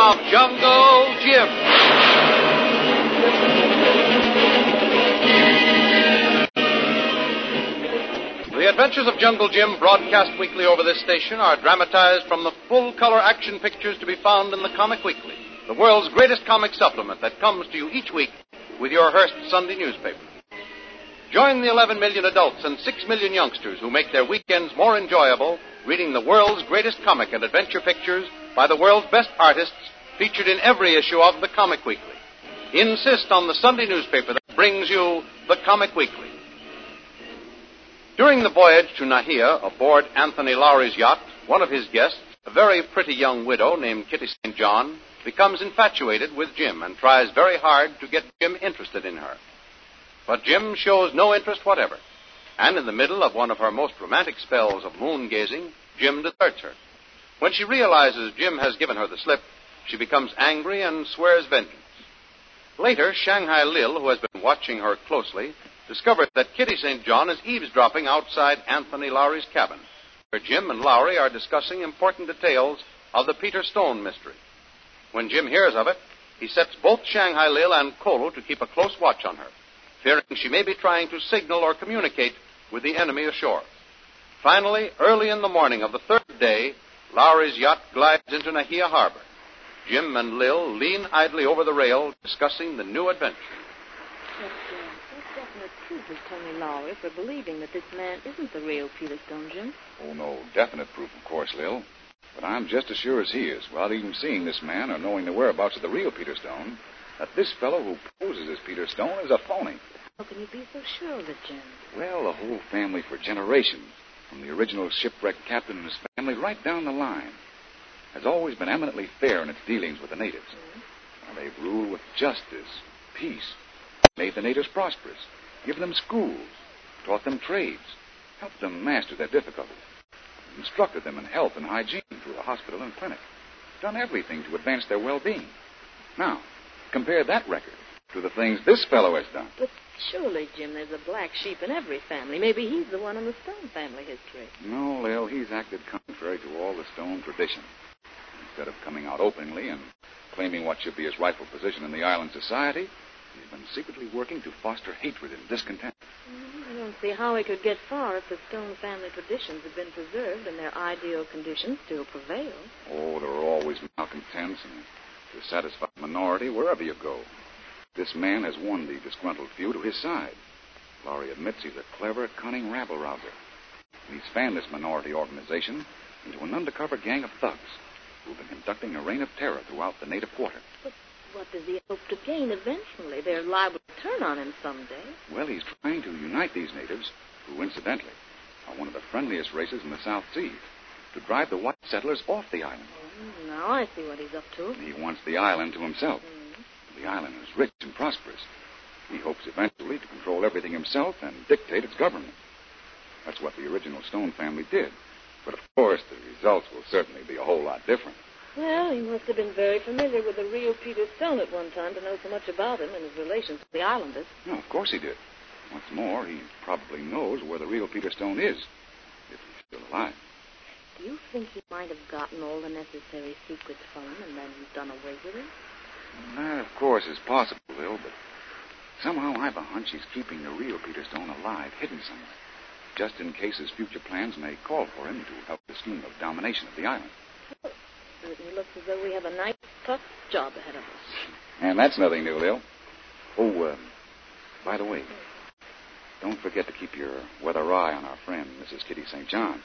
of Jungle Jim. The Adventures of Jungle Jim, broadcast weekly over this station, are dramatized from the full-color action pictures to be found in the Comic Weekly, the world's greatest comic supplement that comes to you each week with your Hearst Sunday newspaper. Join the 11 million adults and 6 million youngsters who make their weekends more enjoyable reading the world's greatest comic and adventure pictures by the world's best artists featured in every issue of the Comic Weekly. Insist on the Sunday newspaper that brings you the Comic Weekly. During the voyage to Nahia aboard Anthony Lowry's yacht, one of his guests, a very pretty young widow named Kitty St. John, becomes infatuated with Jim and tries very hard to get Jim interested in her. But Jim shows no interest whatever, and in the middle of one of her most romantic spells of moon-gazing, Jim deserts her. When she realizes Jim has given her the slip, she becomes angry and swears vengeance. Later, Shanghai Lil, who has been watching her closely, discovers that Kitty St. John is eavesdropping outside Anthony Lowry's cabin, where Jim and Lowry are discussing important details of the Peter Stone mystery. When Jim hears of it, he sets both Shanghai Lil and Kolo to keep a close watch on her, fearing she may be trying to signal or communicate with the enemy ashore. Finally, early in the morning of the third day, Lowry's yacht glides into Nahia Harbor. Jim and Lil lean idly over the rail, discussing the new adventure. What definite proof is Tony Lowry for believing that this man isn't the real Peter Stone, Jim? Oh, no definite proof, of course, Lil. But I'm just as sure as he is, without even seeing this man or knowing the whereabouts of the real Peter Stone, that this fellow who poses as Peter Stone is a phony. How can you be so sure of it, Jim? Well, the whole family for generations, from the original shipwrecked captain and his family right down the line, has always been eminently fair in its dealings with the natives. Mm-hmm. Now, they've ruled with justice, peace, made the natives prosperous, given them schools, taught them trades, helped them master their difficulties, instructed them in health and hygiene through a hospital and clinic, done everything to advance their well-being. Now, compare that record to the things this fellow has done. But surely, Jim, there's a black sheep in every family. Maybe he's the one in the Stone family history. No, Lil, he's acted contrary to all the Stone tradition. Instead of coming out openly and claiming what should be his rightful position in the island society, he's been secretly working to foster hatred and discontent. I don't see how he could get far if the Stone family traditions have been preserved and their ideal conditions still prevail. Oh, there are always malcontents and dissatisfied minority wherever you go. This man has won the disgruntled few to his side. Lowry admits he's a clever, cunning rabble-rouser. And he's fanned this minority organization into an undercover gang of thugs who've been conducting a reign of terror throughout the native quarter. But what does he hope to gain eventually? They're liable to turn on him someday. Well, he's trying to unite these natives, who, incidentally, are one of the friendliest races in the South Seas, to drive the white settlers off the island. Oh, now I see what he's up to. He wants the island to himself. The island is rich and prosperous. He hopes eventually to control everything himself and dictate its government. That's what the original Stone family did. But, of course, the results will certainly be a whole lot different. Well, he must have been very familiar with the real Peter Stone at one time to know so much about him and his relations with the islanders. No, of course he did. What's more, he probably knows where the real Peter Stone is, if he's still alive. Do you think he might have gotten all the necessary secrets from him and then done away with him? That, of course, is possible, Lil, but somehow I've a hunch he's keeping the real Peter Stone alive, hidden somewhere, just in case his future plans may call for him to help the scheme of domination of the island. Well, it certainly looks as though we have a nice, tough job ahead of us. And that's nothing new, Lil. Oh, by the way, don't forget to keep your weather eye on our friend, Mrs. Kitty St. John.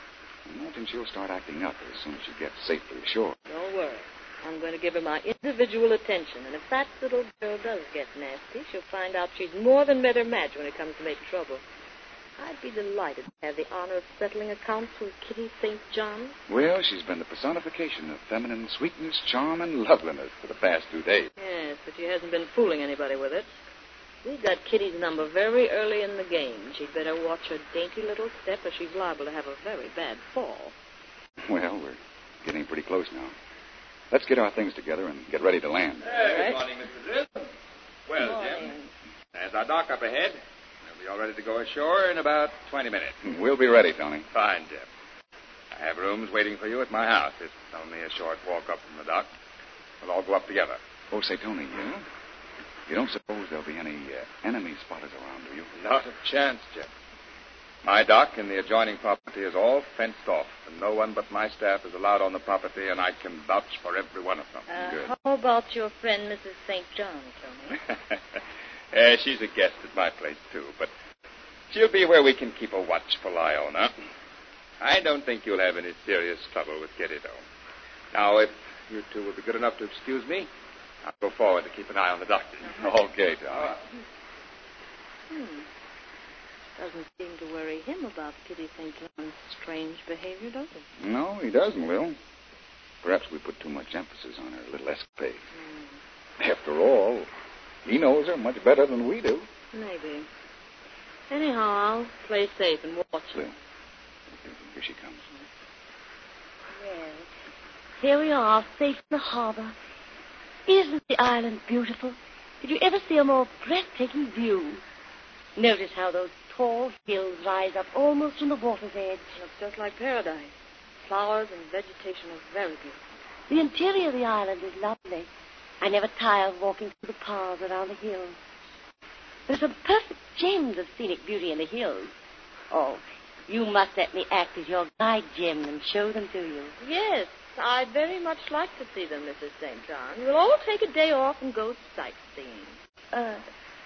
I imagine she'll start acting up as soon as she gets safely ashore. Don't worry. I'm going to give her my individual attention, and if that little girl does get nasty, she'll find out she's more than met her match when it comes to making trouble. I'd be delighted to have the honor of settling accounts with Kitty St. John. Well, she's been the personification of feminine sweetness, charm, and loveliness for the past 2 days. Yes, but she hasn't been fooling anybody with it. We got Kitty's number very early in the game. She'd better watch her dainty little step, or she's liable to have a very bad fall. Well, we're getting pretty close now. Let's get our things together and get ready to land. Hey, good morning, Mr. Drill. Well, Jim, there's our dock up ahead. We'll be all ready to go ashore in about 20 minutes. We'll be ready, Tony. Fine, Jim. I have rooms waiting for you at my house. It's only a short walk up from the dock. We'll all go up together. Oh, say, Tony, you don't suppose there'll be any enemy spotters around, do you? Not a chance, Jim. My dock and the adjoining property is all fenced off, and no one but my staff is allowed on the property, and I can vouch for every one of them. Good. How about your friend, Mrs. St. John, Tony? She's a guest at my place, too, but she'll be where we can keep a watchful eye on her. I don't think you'll have any serious trouble with Kitty, though. Now, if you two will be good enough to excuse me, I'll go forward to keep an eye on the doctor. Okay, Tony. Doesn't seem to worry him about Kitty St. John's strange behavior, does it? No, he doesn't, Lil. Perhaps we put too much emphasis on her little escapade. After all, he knows her much better than we do. Maybe. Anyhow, I'll play safe and watch her. Lil, here she comes. Well, here we are, safe in the harbor. Isn't the island beautiful? Did you ever see a more breathtaking view? Notice how those tall hills rise up almost from the water's edge. Looks just like paradise. Flowers and vegetation are very beautiful. The interior of the island is lovely. I never tire of walking through the paths around the hills. There's some perfect gems of scenic beauty in the hills. Oh, you must let me act as your guide, Jim, and show them to you. Yes, I'd very much like to see them, Mrs. St. John. We'll all take a day off and go sightseeing.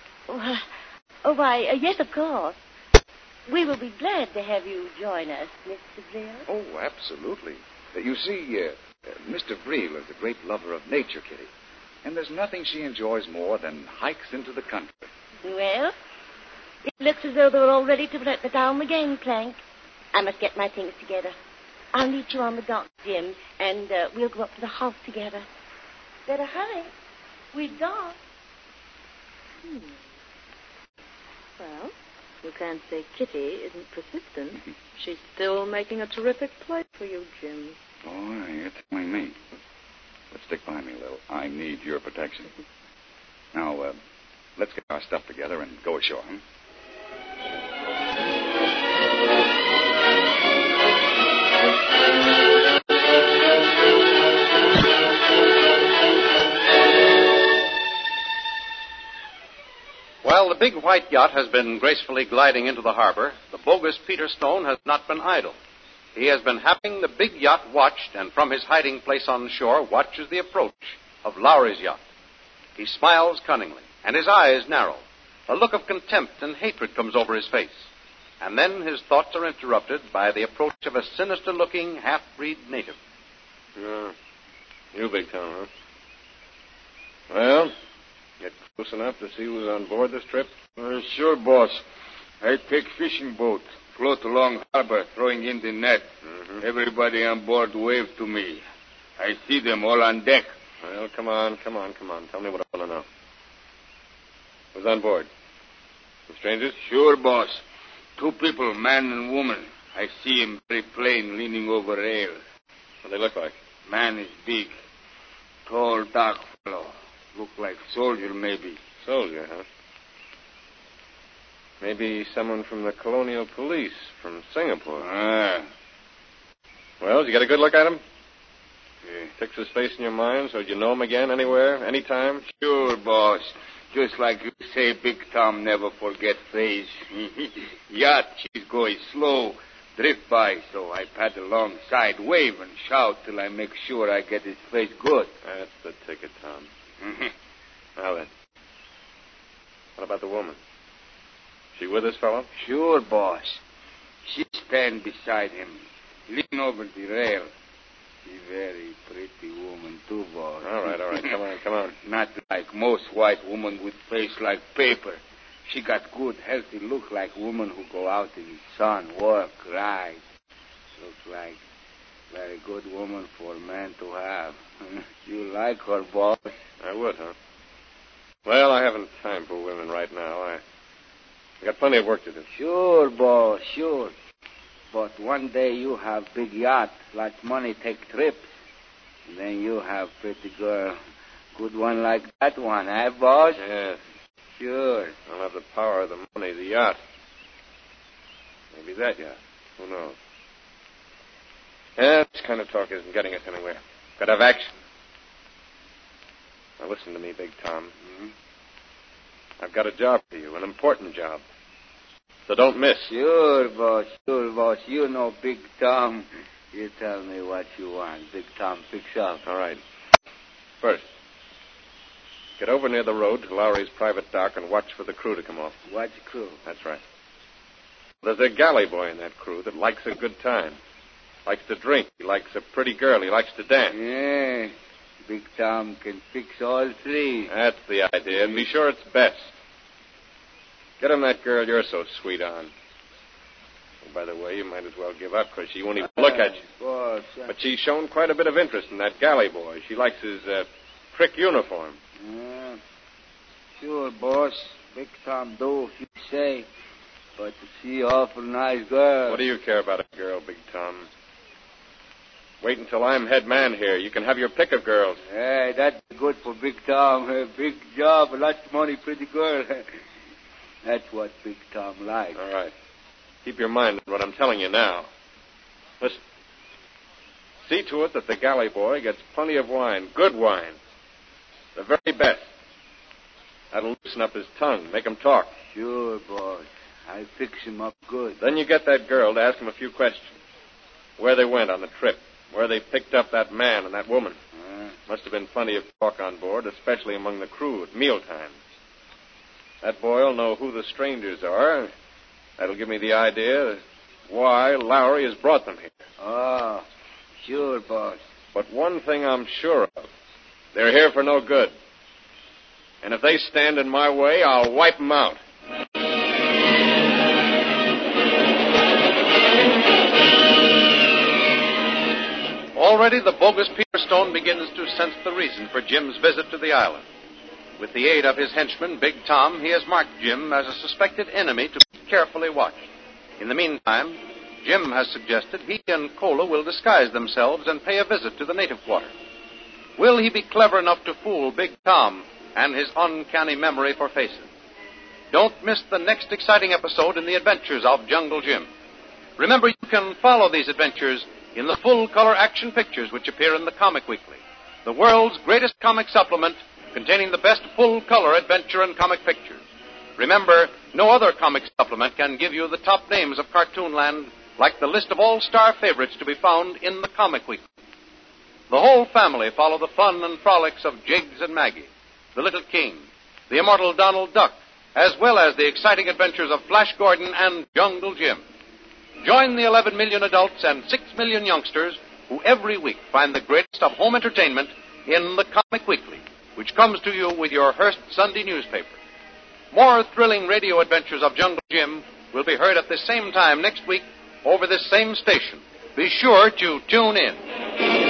Yes, of course. We will be glad to have you join us, Mr. Vreel. Oh, absolutely. You see, Mr. Vreel is a great lover of nature, Kitty. And there's nothing she enjoys more than hikes into the country. Well, it looks as though they're all ready to let down the gangplank. I must get my things together. I'll meet you on the dock, Jim, and we'll go up to the house together. Better hurry. We've docked. Well, you can't say Kitty isn't persistent. She's still making a terrific play for you, Jim. Oh, you're telling me. But stick by me, Lil. I need your protection. Now, let's get our stuff together and go ashore, huh? While the big white yacht has been gracefully gliding into the harbor, the bogus Peter Stone has not been idle. He has been having the big yacht watched, and from his hiding place on shore watches the approach of Lowry's yacht. He smiles cunningly, and his eyes narrow. A look of contempt and hatred comes over his face. And then his thoughts are interrupted by the approach of a sinister-looking half-breed native. You, Big Tom, huh? Well, get close enough to see who's on board this trip? Sure, boss. I take fishing boat, float along harbor, throwing in the net. Mm-hmm. Everybody on board wave to me. I see them all on deck. Well, come on. Tell me what I want to know. Who's on board? Some strangers? Sure, boss. 2 people, man and woman. I see him very plain, leaning over rail. What do they look like? Man is big. Tall, dark fellow. Look like soldier, maybe. Soldier, huh? Maybe someone from the Colonial Police from Singapore. Well, did you get a good look at him? Fix his face in your mind so you know him again anywhere, anytime? Sure, boss. Just like you say, Big Tom never forget face. Yacht, she's going slow, drift by, so I paddle alongside, wave and shout till I make sure I get his face good. That's the ticket, Tom. Now then, what about the woman? She with this fellow? Sure, boss. She stand beside him, lean over the rail. She very pretty woman, too, boss. All right. Come on. Not like most white woman with face like paper. She got good, healthy look like woman who go out in the sun, work, ride. Looks like very good woman for a man to have. You like her, boss? I would, huh? Well, I haven't time for women right now. I got plenty of work to do. Sure, boss, sure. But one day you have big yacht, lots money, take trips. And then you have pretty girl. Good one like that one, eh, boss? Yes. Sure. I'll have the power, the money, the yacht. Maybe that yacht. Who knows? Yeah, this kind of talk isn't getting us anywhere. Got to have action. Now, listen to me, Big Tom. I've got a job for you, an important job. So don't miss. Sure, boss. You know Big Tom. You tell me what you want. Big Tom picks up. All right. First, get over near the road to Lowry's private dock and watch for the crew to come off. Watch crew? That's right. There's a galley boy in that crew that likes a good time. Likes to drink. He likes a pretty girl. He likes to dance. Yeah. Big Tom can fix all three. That's the idea, and be sure it's best. Get him that girl you're so sweet on. And by the way, you might as well give up, because she won't even look at you. Boss. But she's shown quite a bit of interest in that galley boy. She likes his prick uniform. Yeah. Sure, boss. Big Tom do if you say. But she awful nice girl. What do you care about a girl, Big Tom? Wait until I'm head man here. You can have your pick of girls. Hey, that's good for Big Tom. Big job, lots of money, pretty girl. That's what Big Tom likes. All right. Keep your mind on what I'm telling you now. Listen. See to it that the galley boy gets plenty of wine, good wine. The very best. That'll loosen up his tongue, make him talk. Sure, boss. I fix him up good. Then you get that girl to ask him a few questions. Where they went on the trip. Where they picked up that man and that woman. Must have been plenty of talk on board, especially among the crew at mealtimes. That boy will know who the strangers are. That'll give me the idea why Lowry has brought them here. Oh, sure, boss. But one thing I'm sure of. They're here for no good. And if they stand in my way, I'll wipe them out. Already the bogus Peter Stone begins to sense the reason for Jim's visit to the island. With the aid of his henchman, Big Tom, he has marked Jim as a suspected enemy to be carefully watched. In the meantime, Jim has suggested he and Cola will disguise themselves and pay a visit to the native quarter. Will he be clever enough to fool Big Tom and his uncanny memory for faces? Don't miss the next exciting episode in the adventures of Jungle Jim. Remember, you can follow these adventures in the full-color action pictures which appear in the Comic Weekly, the world's greatest comic supplement containing the best full-color adventure and comic pictures. Remember, no other comic supplement can give you the top names of Cartoonland like the list of all-star favorites to be found in the Comic Weekly. The whole family follow the fun and frolics of Jiggs and Maggie, the Little King, the immortal Donald Duck, as well as the exciting adventures of Flash Gordon and Jungle Jim. Join the 11 million adults and 6 million youngsters who every week find the greatest of home entertainment in the Comic Weekly, which comes to you with your Hearst Sunday newspaper. More thrilling radio adventures of Jungle Jim will be heard at the same time next week over this same station. Be sure to tune in.